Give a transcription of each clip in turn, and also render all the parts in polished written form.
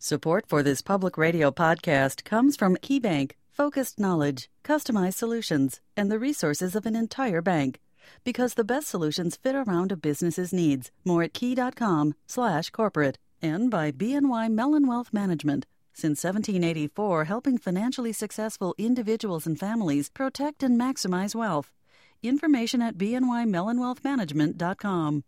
Support for this public radio podcast comes from KeyBank, focused knowledge, customized solutions, and the resources of an entire bank. Because the best solutions fit around a business's needs. More at key.com/corporate. And by BNY Mellon Wealth Management. Since 1784, helping financially successful individuals and families protect and maximize wealth. Information at bnymellonwealthmanagement.com.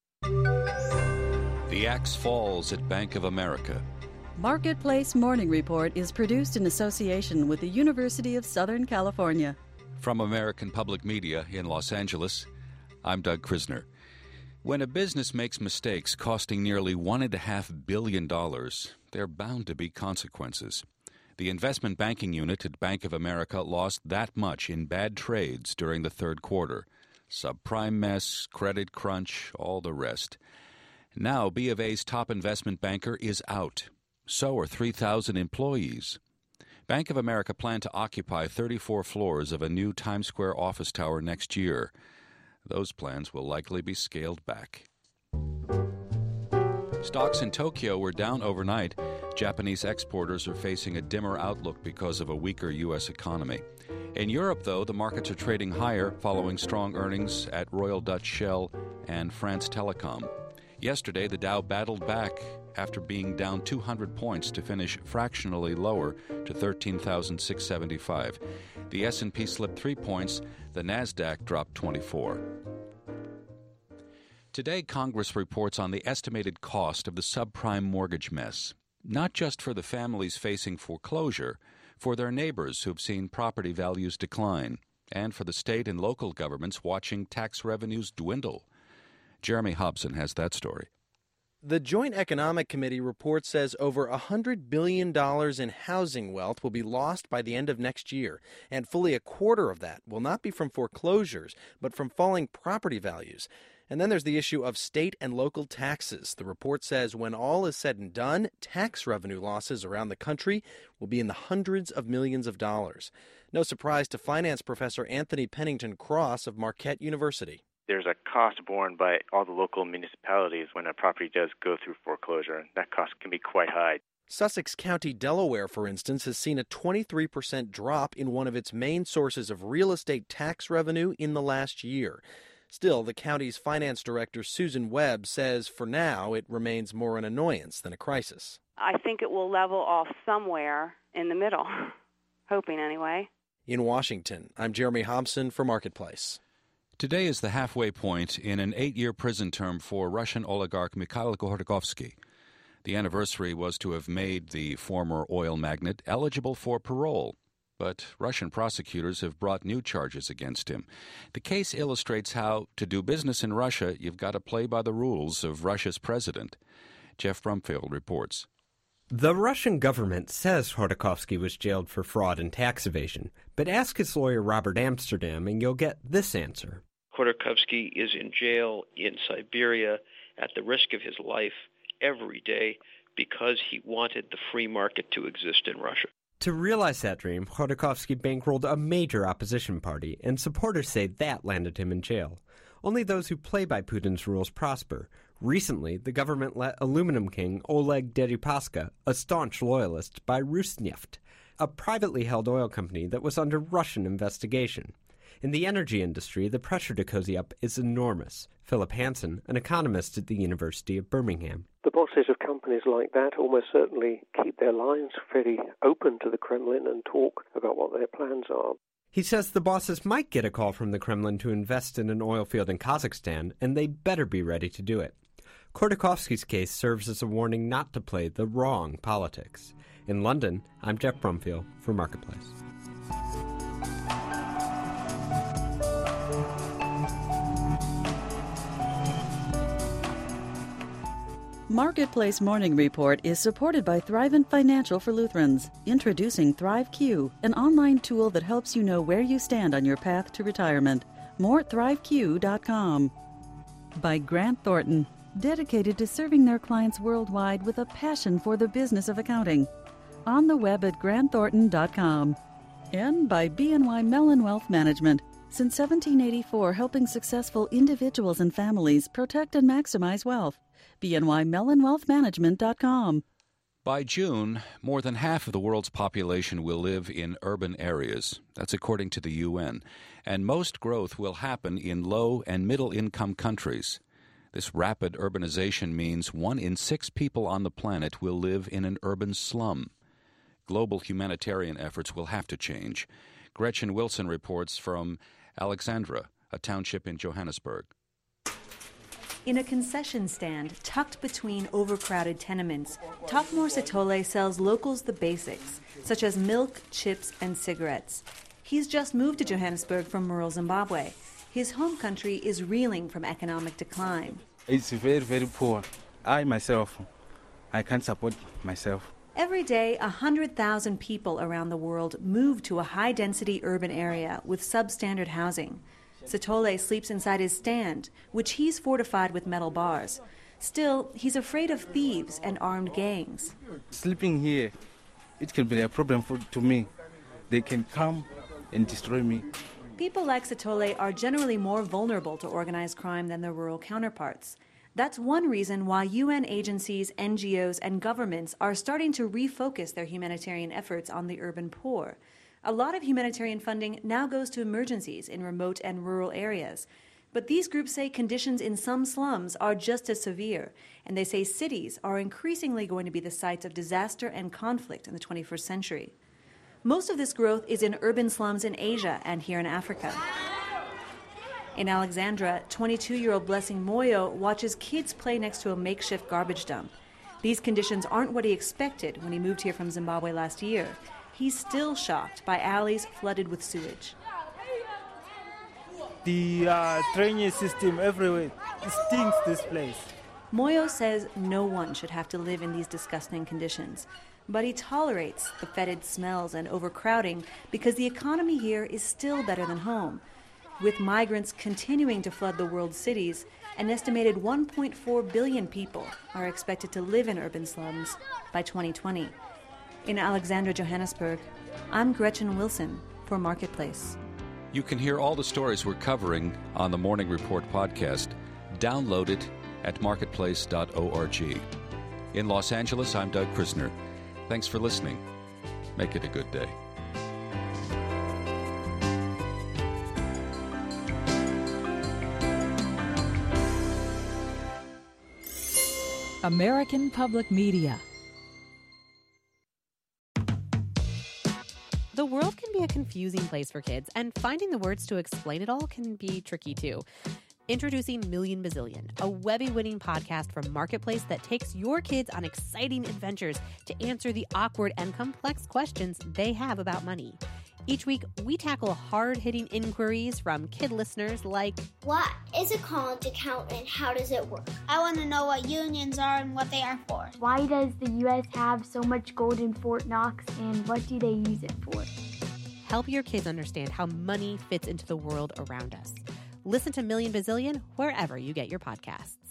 The axe falls at Bank of America. Marketplace Morning Report is produced in association with the University of Southern California. From American Public Media in Los Angeles, I'm Doug Krisner. When a business makes mistakes costing nearly $1.5 billion, there are bound to be consequences. The investment banking unit at Bank of America lost that much in bad trades during the third quarter. Subprime mess, credit crunch, all the rest. Now B of A's top investment banker is out. So are 3,000 employees. Bank of America planned to occupy 34 floors of a new Times Square office tower next year. Those plans will likely be scaled back. Stocks in Tokyo were down overnight. Japanese exporters are facing a dimmer outlook because of a weaker U.S. economy. In Europe, though, the markets are trading higher following strong earnings at Royal Dutch Shell and France Telecom. Yesterday, the Dow battled back after being down 200 points to finish fractionally lower to 13,675. The S&P slipped 3 points. The Nasdaq dropped 24. Today, Congress reports on the estimated cost of the subprime mortgage mess, not just for the families facing foreclosure, for their neighbors who've seen property values decline, and for the state and local governments watching tax revenues dwindle. Jeremy Hobson has that story. The Joint Economic Committee report says over $100 billion in housing wealth will be lost by the end of next year, and fully a quarter of that will not be from foreclosures, but from falling property values. And then there's the issue of state and local taxes. The report says when all is said and done, tax revenue losses around the country will be in the hundreds of millions of dollars. No surprise to finance professor Anthony Pennington Cross of Marquette University. There's a cost borne by all the local municipalities when a property does go through foreclosure, and that cost can be quite high. Sussex County, Delaware, for instance, has seen a 23% drop in one of its main sources of real estate tax revenue in the last year. Still, the county's finance director, Susan Webb, says for now it remains more an annoyance than a crisis. I think it will level off somewhere in the middle, hoping anyway. In Washington, I'm Jeremy Hobson for Marketplace. Today is the halfway point in an 8-year prison term for Russian oligarch Mikhail Khodorkovsky. The anniversary was to have made the former oil magnate eligible for parole, but Russian prosecutors have brought new charges against him. The case illustrates how, to do business in Russia, you've got to play by the rules of Russia's president. Jeff Brumfield reports. The Russian government says Khodorkovsky was jailed for fraud and tax evasion, but ask his lawyer Robert Amsterdam and you'll get this answer. Khodorkovsky is in jail in Siberia at the risk of his life every day because he wanted the free market to exist in Russia. To realize that dream, Khodorkovsky bankrolled a major opposition party, and supporters say that landed him in jail. Only those who play by Putin's rules prosper. Recently, the government let aluminum king Oleg Deripaska, a staunch loyalist, buy Rosneft, a privately held oil company that was under Russian investigation. In the energy industry, the pressure to cozy up is enormous. Philip Hansen, an economist at the University of Birmingham. The bosses of companies like that almost certainly keep their lines fairly open to the Kremlin and talk about what their plans are. He says the bosses might get a call from the Kremlin to invest in an oil field in Kazakhstan, and they better be ready to do it. Khodorkovsky's case serves as a warning not to play the wrong politics. In London, I'm Jeff Brumfield for Marketplace. Marketplace Morning Report is supported by Thrivent Financial for Lutherans, introducing ThriveQ, an online tool that helps you know where you stand on your path to retirement. More at thriveq.com. By Grant Thornton, dedicated to serving their clients worldwide with a passion for the business of accounting. On the web at grantthornton.com. And by BNY Mellon Wealth Management, since 1784 helping successful individuals and families protect and maximize wealth. BNYMellonWealthManagement.com. By June, more than half of the world's population will live in urban areas. That's according to the UN. And most growth will happen in low and middle-income countries. This rapid urbanization means 1 in 6 people on the planet will live in an urban slum. Global humanitarian efforts will have to change. Gretchen Wilson reports from Alexandra, a township in Johannesburg. In a concession stand tucked between overcrowded tenements, Topmore Sithole sells locals the basics, such as milk, chips, and cigarettes. He's just moved to Johannesburg from rural Zimbabwe. His home country is reeling from economic decline. It's very, very poor. I can't support myself. Every day, 100,000 people around the world move to a high-density urban area with substandard housing. Sithole sleeps inside his stand, which he's fortified with metal bars. Still, he's afraid of thieves and armed gangs. Sleeping here, it can be a problem to me. They can come and destroy me. People like Sithole are generally more vulnerable to organized crime than their rural counterparts. That's one reason why UN agencies, NGOs, and governments are starting to refocus their humanitarian efforts on the urban poor. A lot of humanitarian funding now goes to emergencies in remote and rural areas. But these groups say conditions in some slums are just as severe, and they say cities are increasingly going to be the sites of disaster and conflict in the 21st century. Most of this growth is in urban slums in Asia and here in Africa. In Alexandra, 22-year-old Blessing Moyo watches kids play next to a makeshift garbage dump. These conditions aren't what he expected when he moved here from Zimbabwe last year. He's still shocked by alleys flooded with sewage. The drainage system everywhere, it stinks, this place. Moyo says no one should have to live in these disgusting conditions, but he tolerates the fetid smells and overcrowding because the economy here is still better than home. With migrants continuing to flood the world's cities, an estimated 1.4 billion people are expected to live in urban slums by 2020. In Alexandra, Johannesburg, I'm Gretchen Wilson for Marketplace. You can hear all the stories we're covering on the Morning Report podcast. Download it at marketplace.org. In Los Angeles, I'm Doug Krisner. Thanks for listening. Make it a good day. American Public Media. The world can be a confusing place for kids, and finding the words to explain it all can be tricky too. Introducing Million Bazillion, a Webby-winning podcast from Marketplace that takes your kids on exciting adventures to answer the awkward and complex questions they have about money. Each week, we tackle hard-hitting inquiries from kid listeners like, what is a college account and how does it work? I want to know what unions are and what they are for. Why does the U.S. have so much gold in Fort Knox and what do they use it for? Help your kids understand how money fits into the world around us. Listen to Million Bazillion wherever you get your podcasts.